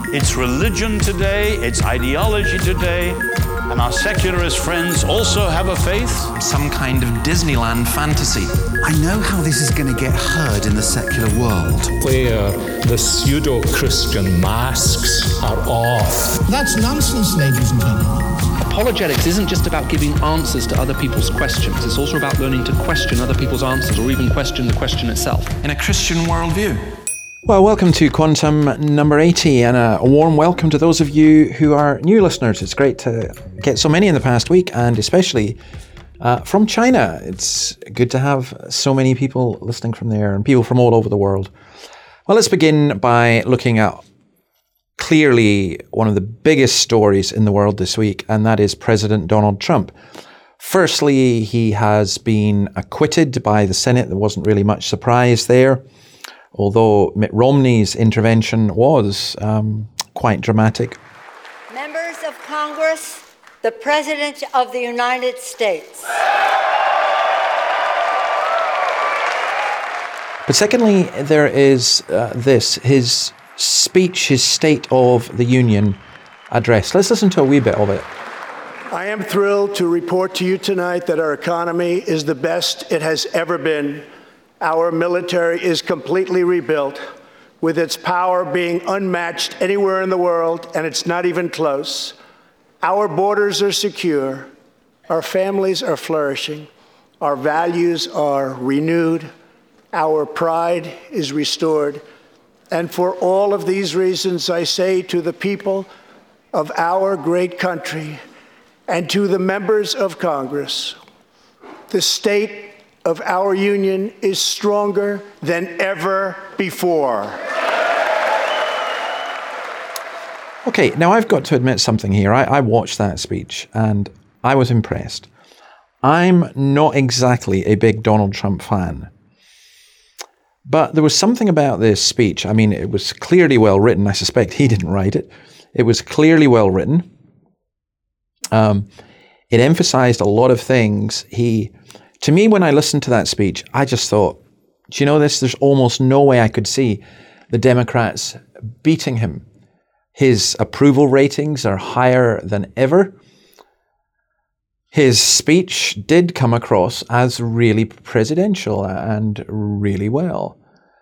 It's religion today, it's ideology today, and our secularist friends also have a faith. Some kind of Disneyland fantasy. I know how this is going to get heard in the secular world. Where the pseudo-Christian masks are off. That's nonsense, ladies and gentlemen. Apologetics isn't just about giving answers to other people's questions. It's also about learning to question other people's answers, or even question the question itself. In a Christian worldview. Well, welcome to Quantum number 80, and a warm welcome to those of you who are new listeners. It's great to get so many in the past week, and especially from China. It's good to have so many people listening from there, and people from all over the world. Well, let's begin by looking at clearly one of the biggest stories in the world this week, and that is President Donald Trump. Firstly, he has been acquitted by the Senate. There wasn't really much surprise there, although Mitt Romney's intervention was quite dramatic. Members of Congress, the President of the United States. But secondly, there is his speech, his State of the Union address. Let's listen to a wee bit of it. I am thrilled to report to you tonight that our economy is the best it has ever been. Our military is completely rebuilt, with its power being unmatched anywhere in the world, and it's not even close. Our borders are secure. Our families are flourishing. Our values are renewed. Our pride is restored. And for all of these reasons, I say to the people of our great country and to the members of Congress, the state of our union is stronger than ever before. Okay, now I've got to admit something here. I watched that speech and I was impressed. I'm not exactly a big Donald Trump fan. But there was something about this speech. I mean, it was clearly well written. I suspect he didn't write it. It was clearly well written. It emphasized a lot of things. To me, when I listened to that speech, I just thought, do you know this? There's almost no way I could see the Democrats beating him. His approval ratings are higher than ever. His speech did come across as really presidential and really well.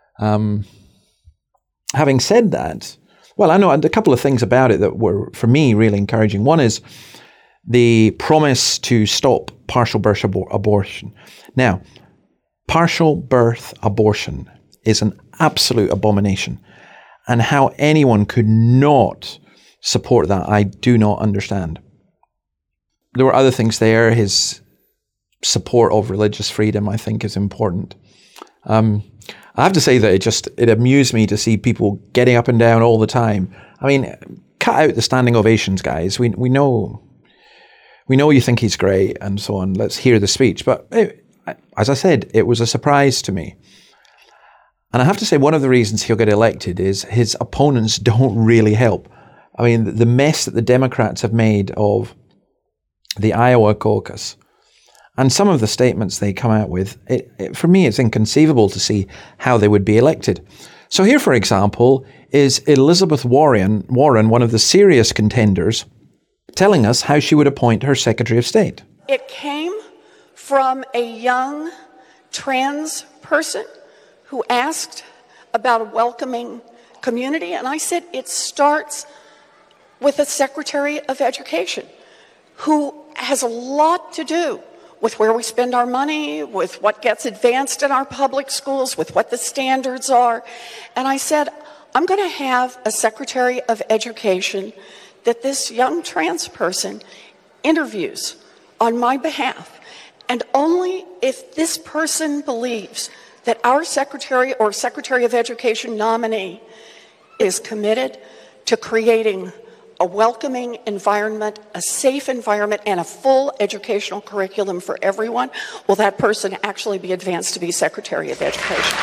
Having said that, well, I know a couple of things about it that were, for me, really encouraging. One is the promise to stop partial birth abortion. Now, partial birth abortion is an absolute abomination. And how anyone could not support that, I do not understand. There were other things there. His support of religious freedom, I think, is important. I have to say that it amused me to see people getting up and down all the time. I mean, cut out the standing ovations, guys. We know you think he's great and so on. Let's hear the speech. But as I said, it was a surprise to me. And I have to say, one of the reasons he'll get elected is his opponents don't really help. I mean, the mess that the Democrats have made of the Iowa caucus and some of the statements they come out with, for me, it's inconceivable to see how they would be elected. So here, for example, is Elizabeth Warren, one of the serious contenders, telling us how she would appoint her Secretary of State. It came from a young trans person who asked about a welcoming community, and I said it starts with a Secretary of Education who has a lot to do with where we spend our money, with what gets advanced in our public schools, with what the standards are. And I said, I'm going to have a Secretary of Education that this young trans person interviews on my behalf. And only if this person believes that our Secretary or Secretary of Education nominee is committed to creating a welcoming environment, a safe environment, and a full educational curriculum for everyone, will that person actually be advanced to be Secretary of Education?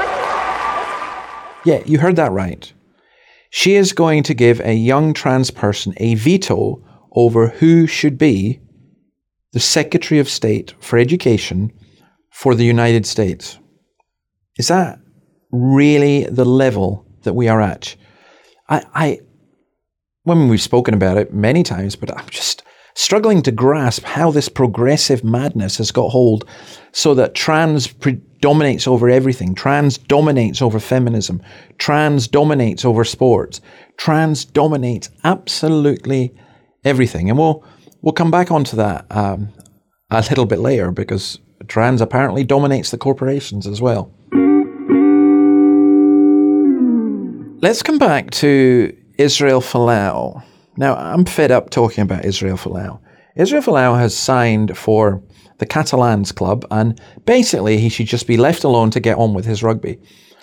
Yeah, you heard that right. She is going to give a young trans person a veto over who should be the Secretary of State for Education for the United States. Is that really the level that we are at? we've spoken about it many times, but I'm just struggling to grasp how this progressive madness has got hold so that trans dominates over everything. Trans dominates over feminism. Trans dominates over sports. Trans dominates absolutely everything. And we'll come back onto that a little bit later, because trans apparently dominates the corporations as well. Let's come back to Israel Folau. Now, I'm fed up talking about Israel Folau. Israel Folau has signed for the Catalans club, and basically he should just be left alone to get on with his rugby.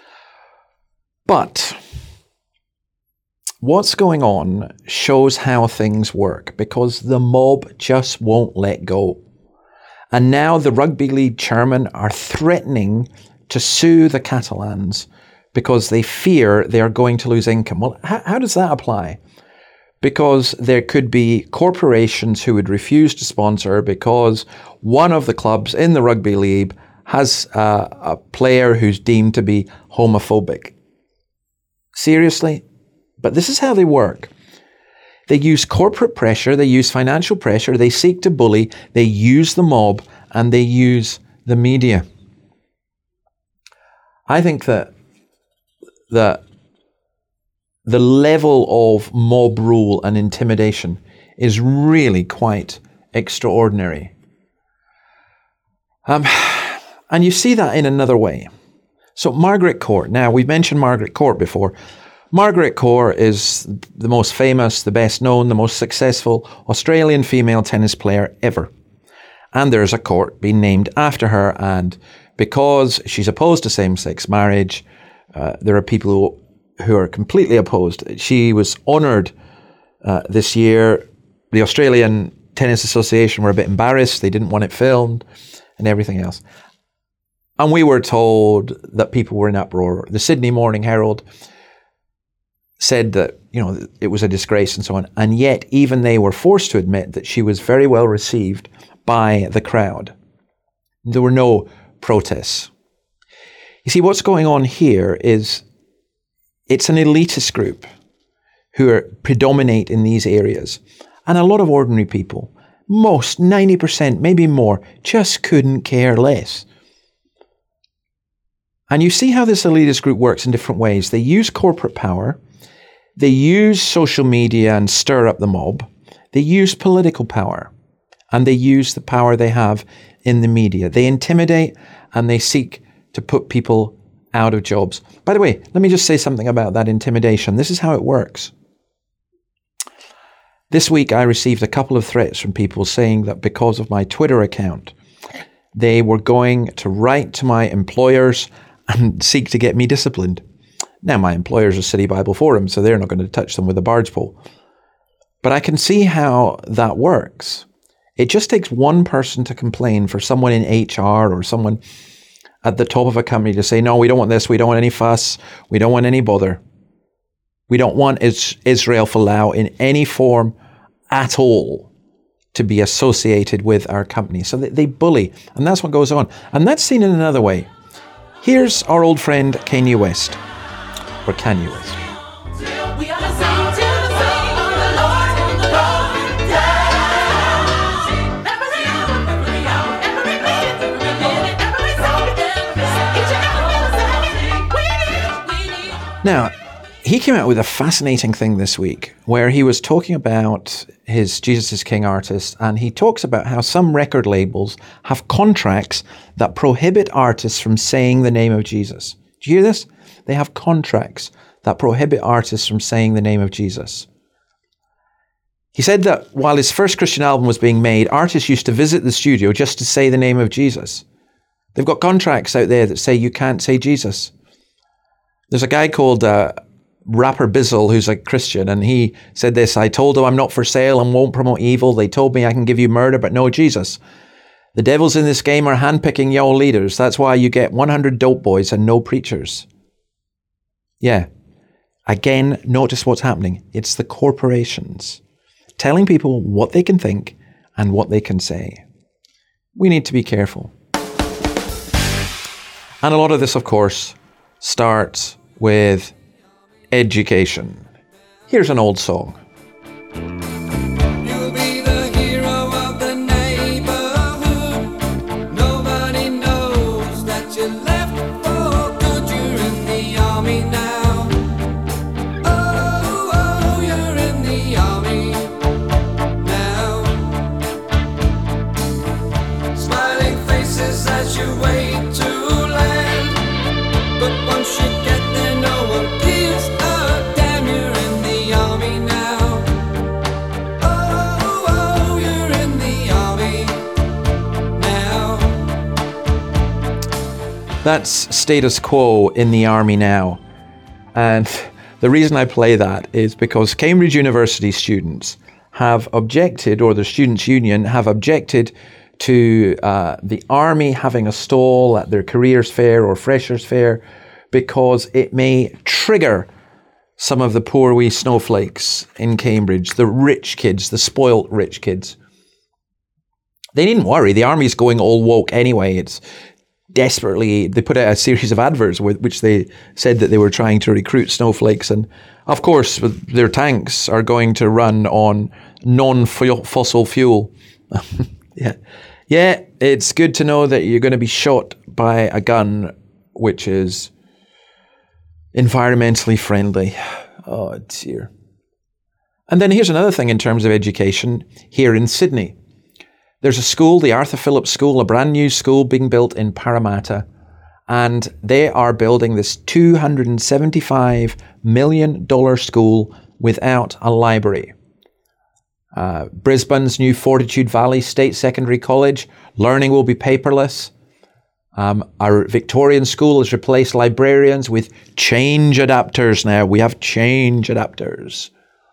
But what's going on shows how things work, because the mob just won't let go. And now the rugby league chairmen are threatening to sue the Catalans because they fear they are going to lose income. Well, how does that apply? Because there could be corporations who would refuse to sponsor because one of the clubs in the rugby league has a player who's deemed to be homophobic. Seriously? But this is how they work. They use corporate pressure, they use financial pressure, they seek to bully, they use the mob, and they use the media. I think that the level of mob rule and intimidation is really quite extraordinary. And you see that in another way. So Margaret Court. Now, we've mentioned Margaret Court before. Margaret Court is the most famous, the best known, the most successful Australian female tennis player ever. And there's a court being named after her. And because she's opposed to same-sex marriage, there are people who are completely opposed. She was honoured this year. The Australian Tennis Association were a bit embarrassed. They didn't want it filmed and everything else. And we were told that people were in uproar. The Sydney Morning Herald said that, it was a disgrace and so on. And yet even they were forced to admit that she was very well received by the crowd. There were no protests. You see, what's going on here is it's an elitist group who predominate in these areas. And a lot of ordinary people, most 90%, maybe more, just couldn't care less. And you see how this elitist group works in different ways. They use corporate power. They use social media and stir up the mob. They use political power. And they use the power they have in the media. They intimidate and they seek to put people out of jobs. By the way, let me just say something about that intimidation. This is how it works. This week I received a couple of threats from people saying that because of my Twitter account, they were going to write to my employers and seek to get me disciplined. Now, my employers are City Bible Forum, so they're not going to touch them with a barge pole. But I can see how that works. It just takes one person to complain for someone in HR or someone at the top of a company to say, no, we don't want this, we don't want any fuss, we don't want any bother. We don't want Israel Folau in any form at all to be associated with our company. So they bully, and that's what goes on. And that's seen in another way. Here's our old friend Kanye West, or Kanye West. Now, he came out with a fascinating thing this week where he was talking about his Jesus is King artists, and he talks about how some record labels have contracts that prohibit artists from saying the name of Jesus. Do you hear this? They have contracts that prohibit artists from saying the name of Jesus. He said that while his first Christian album was being made, artists used to visit the studio just to say the name of Jesus. They've got contracts out there that say you can't say Jesus. There's a guy called Rapper Bizzle who's a Christian, and he said this: I told them I'm not for sale and won't promote evil. They told me I can give you murder but no Jesus. The devils in this game are handpicking your leaders. That's why you get 100 dope boys and no preachers. Yeah. Again, notice what's happening. It's the corporations telling people what they can think and what they can say. We need to be careful. And a lot of this, of course, starts with education. Here's an old song. That's status quo in the army now. And the reason I play that is because Cambridge University students have objected, or the Students' Union have objected to the army having a stall at their careers fair or freshers fair because it may trigger some of the poor wee snowflakes in Cambridge, the rich kids, the spoilt rich kids. They needn't worry, the army's going all woke anyway. It's desperately, they put out a series of adverts with which they said that they were trying to recruit snowflakes, and of course their tanks are going to run on non-fossil fuel. Yeah, it's good to know that you're going to be shot by a gun which is environmentally friendly. Oh dear. And then here's another thing in terms of education here in Sydney. There's a school, the Arthur Phillips School, a brand new school being built in Parramatta, and they are building this $275 million school without a library. Brisbane's new Fortitude Valley State Secondary College, learning will be paperless. Our Victorian school has replaced librarians with change adapters now. We have change adapters.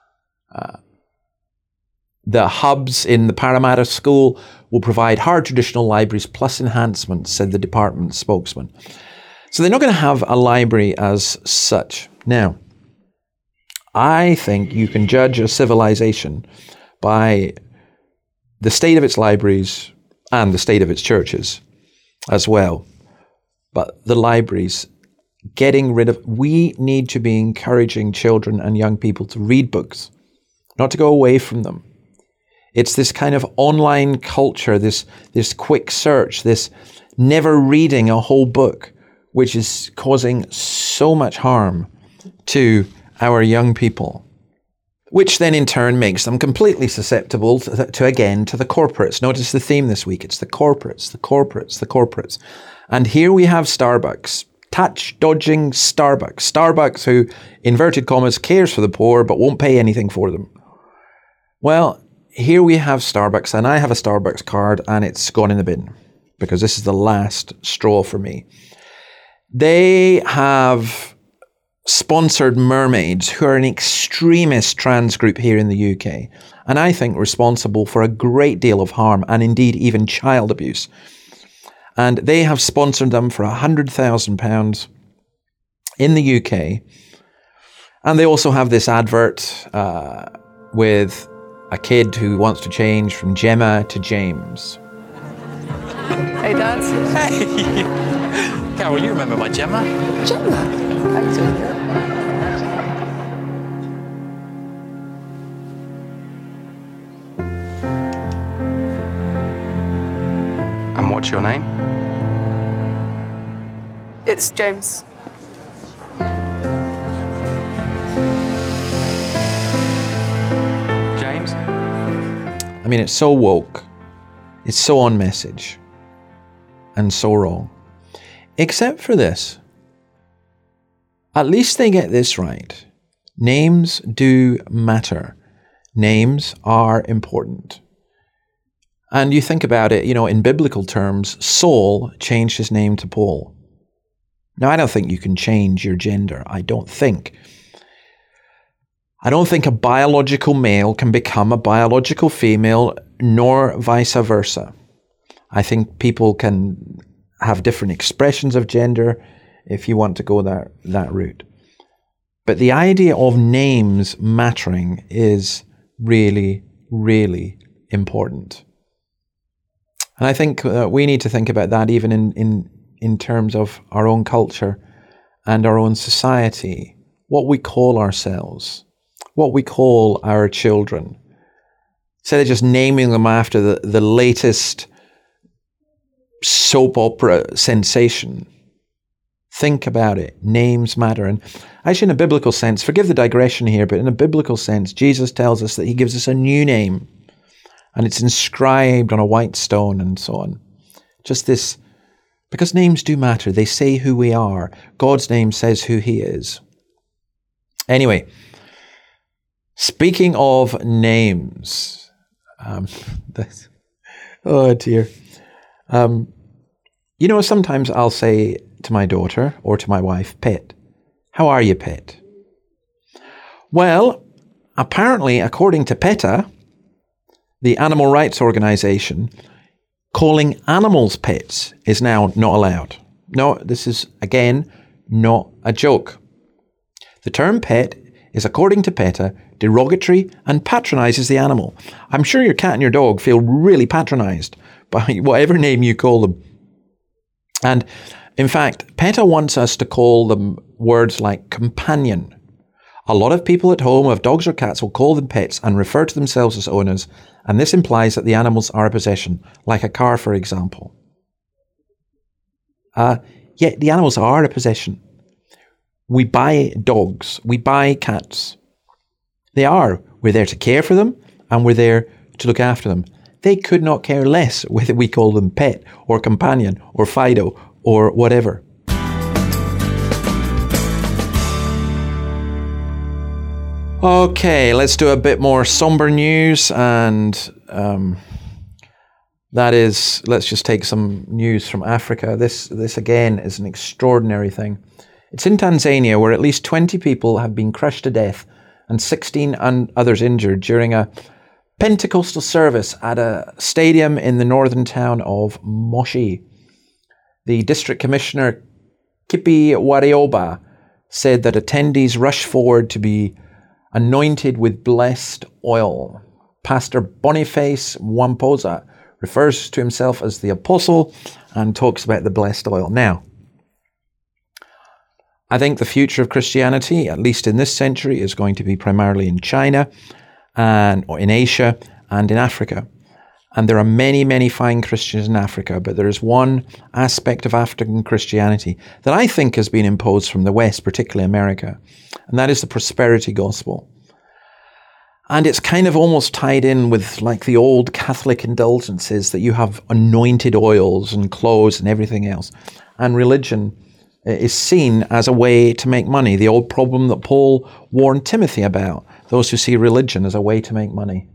The hubs in the Parramatta School will provide hard traditional libraries plus enhancements, said the department spokesman. So they're not going to have a library as such. Now, I think you can judge a civilization by the state of its libraries and the state of its churches as well. But the libraries, we need to be encouraging children and young people to read books, not to go away from them. It's this kind of online culture, this quick search, this never reading a whole book, which is causing so much harm to our young people, which then in turn makes them completely susceptible to the corporates. Notice the theme this week. It's the corporates, the corporates, the corporates. And here we have Starbucks, touch-dodging Starbucks. Starbucks who, inverted commas, cares for the poor but won't pay anything for them. Well, here we have Starbucks, and I have a Starbucks card, and it's gone in the bin because this is the last straw for me. They have sponsored mermaids who are an extremist trans group here in the UK, and I think responsible for a great deal of harm and indeed even child abuse. And they have sponsored them for £100,000 in the UK. And they also have this advert with a kid who wants to change from Gemma to James. Hey, Dad. Hey! Carol, you remember my Gemma? Gemma? I do. And what's your name? It's James. James? I mean, it's so woke, it's so on message, and so wrong. Except for this. At least they get this right. Names do matter. Names are important. And you think about it, in biblical terms, Saul changed his name to Paul. Now, I don't think you can change your gender. I don't think a biological male can become a biological female, nor vice versa. I think people can have different expressions of gender if you want to go that route. But the idea of names mattering is really, really important. And I think we need to think about that even in terms of our own culture and our own society, what we call ourselves, what we call our children. Instead of just naming them after the latest soap opera sensation, think about it. Names matter. And actually in a biblical sense, forgive the digression here, but in a biblical sense, Jesus tells us that he gives us a new name. And it's inscribed on a white stone and so on. Just this, because names do matter. They say who we are. God's name says who he is. Anyway, speaking of names, oh dear. Sometimes I'll say to my daughter or to my wife, Pet. How are you, Pet? Well, apparently, according to PETA, the animal rights organization, calling animals pets is now not allowed. No, this is, again, not a joke. The term pet is, according to PETA, derogatory and patronizes the animal. I'm sure your cat and your dog feel really patronized by whatever name you call them. And in fact, PETA wants us to call them words like companion. A lot of people at home who have dogs or cats will call them pets and refer to themselves as owners, and this implies that the animals are a possession, like a car, for example. Yet the animals are a possession. We buy dogs, we buy cats. They are. We're there to care for them, and we're there to look after them. They could not care less whether we call them pet or companion or Fido or whatever. Okay, let's do a bit more somber news, and that is, let's just take some news from Africa. This again is an extraordinary thing. It's in Tanzania, where at least 20 people have been crushed to death and 16 others injured during a Pentecostal service at a stadium in the northern town of Moshi. The district commissioner, Kipi Warioba, said that attendees rushed forward to be anointed with blessed oil. Pastor Boniface Mwampoza refers to himself as the apostle and talks about the blessed oil. Now, I think the future of Christianity, at least in this century, is going to be primarily in China or in Asia and in Africa. And there are many, many fine Christians in Africa, but there is one aspect of African Christianity that I think has been imposed from the West, particularly America, and that is the prosperity gospel. And it's kind of almost tied in with like the old Catholic indulgences that you have anointed oils and clothes and everything else. And religion is seen as a way to make money, the old problem that Paul warned Timothy about, those who see religion as a way to make money.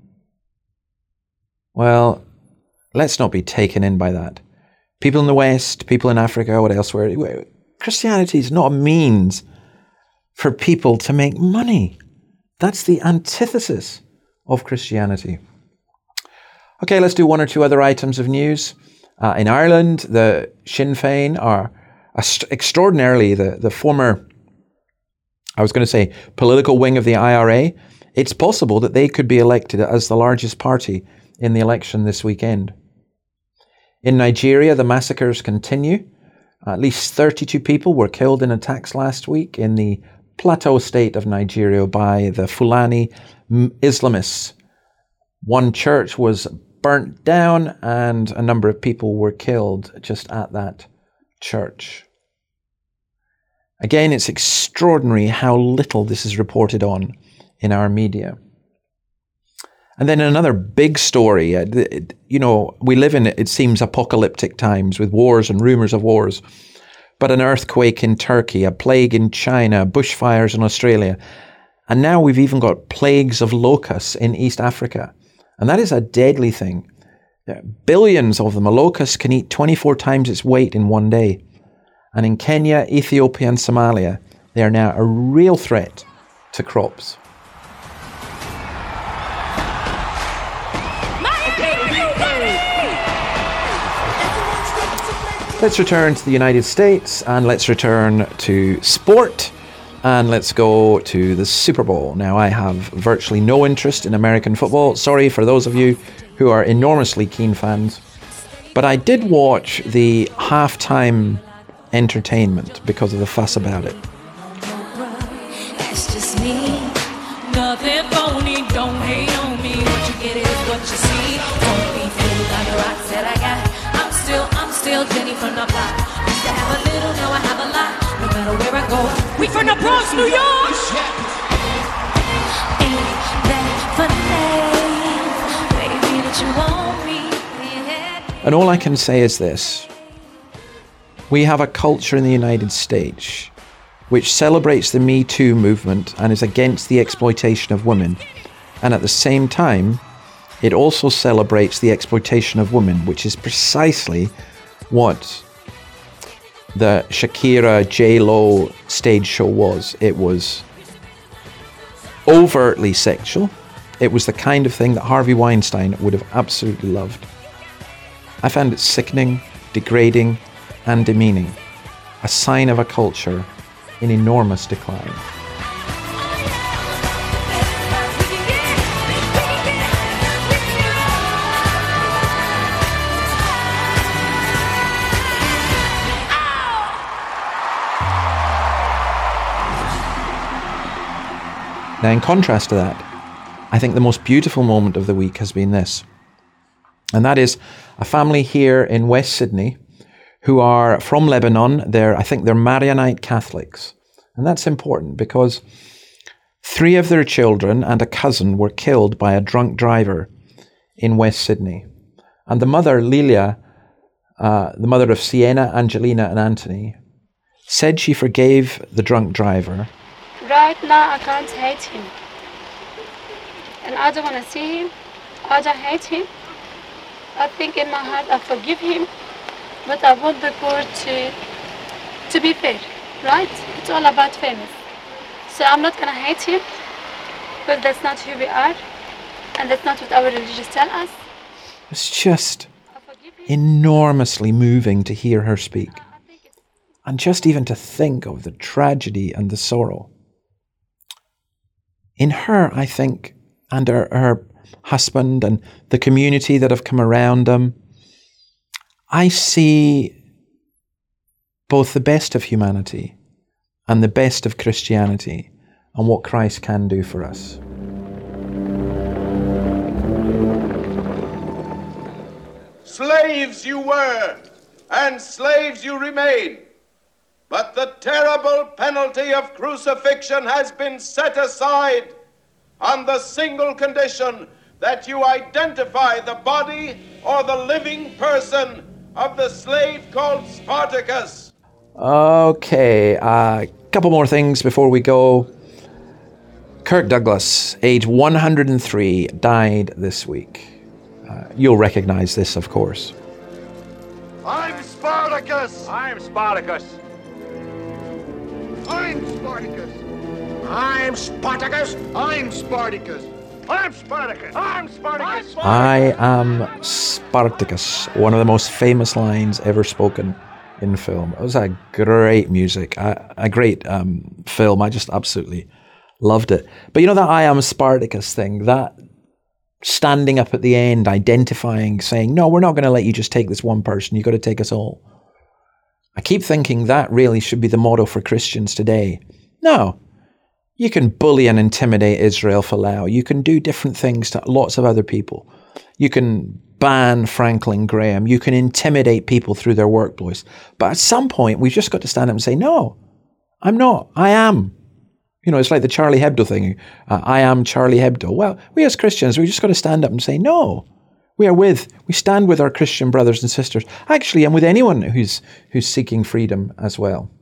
Well, let's not be taken in by that. People in the West, people in Africa, or elsewhere, Christianity is not a means for people to make money. That's the antithesis of Christianity. Okay, let's do one or two other items of news. In Ireland, the Sinn Féin are extraordinarily the former, I was going to say, political wing of the IRA. It's possible that they could be elected as the largest party in the election this weekend. In Nigeria, the massacres continue. At least 32 people were killed in attacks last week in the Plateau state of Nigeria by the Fulani Islamists. One church was burnt down and a number of people were killed just at that church. Again, it's extraordinary how little this is reported on in our media. And then another big story, we live in, it seems, apocalyptic times with wars and rumours of wars. But an earthquake in Turkey, a plague in China, bushfires in Australia. And now we've even got plagues of locusts in East Africa. And that is a deadly thing. Billions of them. A locust can eat 24 times its weight in one day. And in Kenya, Ethiopia and Somalia, they are now a real threat to crops. Let's return to the United States and let's return to sport and let's go to the Super Bowl. Now, I have virtually no interest in American football. Sorry for those of you who are enormously keen fans. But I did watch the halftime entertainment because of the fuss about it. It's just me. Nothing phony. Don't hate on me. What you get is what you see. Don't be fooled by the rocks that I got. I'm still Jenny from the block. Used to have a little, now I have a lot. No matter where I go, we from the Bronx, New York. Ain't that funny, baby, that you want me? And all I can say is this. We have a culture in the United States which celebrates the Me Too movement and is against the exploitation of women. And at the same time, it also celebrates the exploitation of women, which is precisely what the Shakira J-Lo stage show was. It was overtly sexual. It was the kind of thing that Harvey Weinstein would have absolutely loved. I found it sickening, degrading, and demeaning. A sign of a culture in enormous decline. Now, in contrast to that, I think the most beautiful moment of the week has been this. And that is a family here in West Sydney who are from Lebanon. I think they're Maronite Catholics. And that's important because 3 of their children and a cousin were killed by a drunk driver in West Sydney. And the mother, Lilia, the mother of Sienna, Angelina, and Anthony, said she forgave the drunk driver. Right now, I can't hate him. And I don't want to see him. I don't hate him. I think in my heart I forgive him. But I want the court to be fair, right? It's all about fairness. So I'm not going to hate him. But that's not who we are. And that's not what our religions tell us. It's just enormously moving to hear her speak. And just even to think of the tragedy and the sorrow. In her, I think, and her husband and the community that have come around them, I see both the best of humanity and the best of Christianity and what Christ can do for us. Slaves you were, and slaves you remain. But the terrible penalty of crucifixion has been set aside on the single condition that you identify the body or the living person of the slave called Spartacus. Okay, a couple more things before we go. Kirk Douglas, age 103, died this week. You'll recognize this, of course. I'm Spartacus! I'm Spartacus! I'm Spartacus! I'm Spartacus! I'm Spartacus! I'm Spartacus! I'm Spartacus! I am Spartacus, one of the most famous lines ever spoken in film. It was a great music, a great film. I just absolutely loved it. But you know that I am Spartacus thing, that standing up at the end, identifying, saying, no, we're not going to let you just take this one person, you've got to take us all. I keep thinking that really should be the motto for Christians today. No, you can bully and intimidate Israel Folau. You can do different things to lots of other people. You can ban Franklin Graham. You can intimidate people through their workplace. But at some point, we've just got to stand up and say, no, I'm not. I am. You know, it's like the Charlie Hebdo thing. I am Charlie Hebdo. Well, we as Christians, we just got to stand up and say, no. We stand with our Christian brothers and sisters, actually, and with anyone who's seeking freedom as well.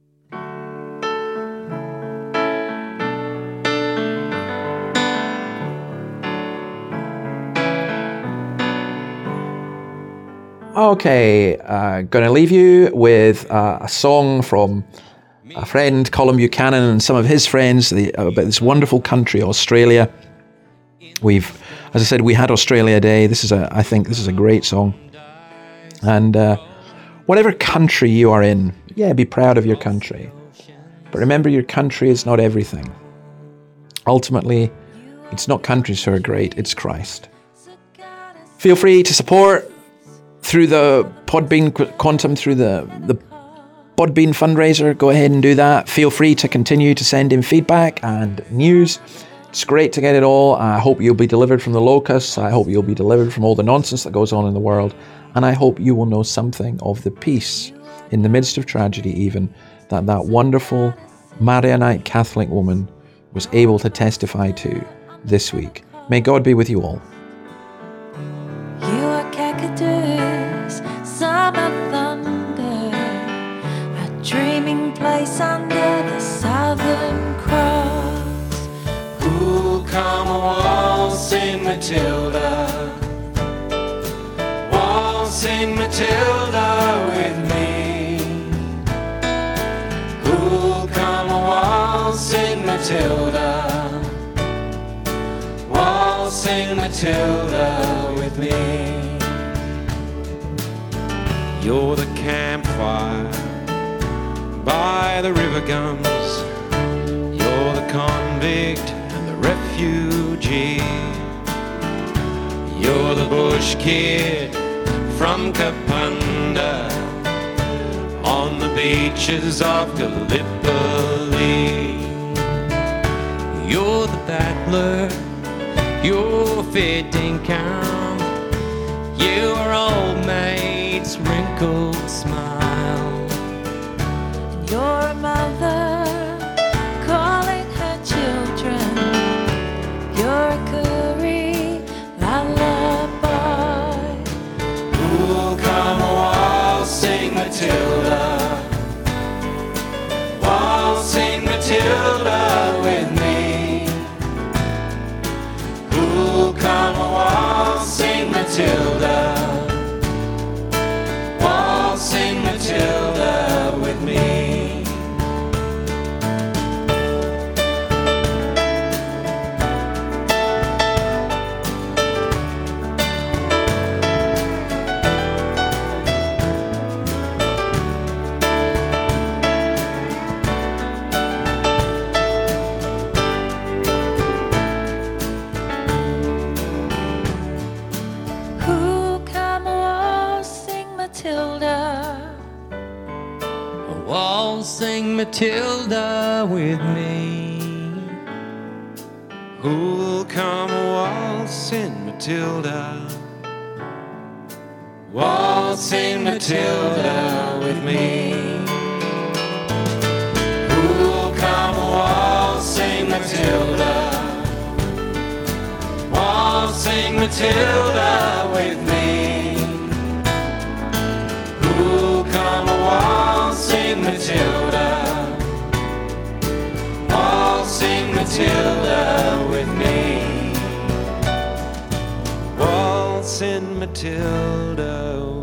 Okay, going to leave you with a song from a friend, Colin Buchanan, and some of his friends about this wonderful country, Australia. As I said, we had Australia Day. I think this is a great song. And whatever country you are in, be proud of your country. But remember, your country is not everything. Ultimately, it's not countries who are great, it's Christ. Feel free to support through the Podbean Quantum, through the Podbean fundraiser. Go ahead and do that. Feel free to continue to send in feedback and news. It's great to get it all. I hope you'll be delivered from the locusts. I hope you'll be delivered from all the nonsense that goes on in the world. And I hope you will know something of the peace in the midst of tragedy, even that wonderful Maronite Catholic woman was able to testify to this week. May God be with you all. You are Cacadus, summer thunder, a dreaming place under the Southern Cross. Ooh, come waltzing Matilda, waltzing Matilda with me. Matilda. Waltzing Matilda with me. You're the campfire by the river gums. You're the convict and the refugee. You're the bush kid from Kapunda on the beaches of Gallipoli. You're the battler, you're fitting count. You are old maid's wrinkled smile. You're a mother calling her children. You're a curry lullaby. Who'll come waltzing Matilda? Waltzing Matilda with me. Who'll come waltzing Matilda? Waltzing Matilda with me. Who come waltzing Matilda? Waltzing Matilda with me. Who'll come waltzing Matilda? Waltzing Matilda with me. Who'll come waltzing Matilda? Waltzing Matilda with me. Who'll come waltzing Matilda? Waltzing Matilda with me. Waltzing Matilda